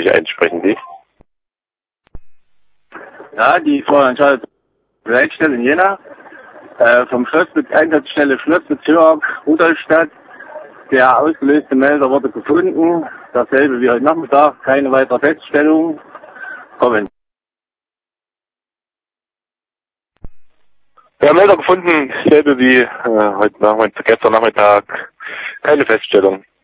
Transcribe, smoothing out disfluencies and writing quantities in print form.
ich einsprechen, die? Ja, die Vorentscheidung Leitstelle in Jena, vom Einsatzstelle Schlossbezirk Rudolstadt. Der ausgelöste Melder wurde gefunden, dasselbe wie heute Nachmittag, keine weitere Feststellung. Kommen. Ja, Melder gefunden, selbe wie gestern Nachmittag, keine Feststellung.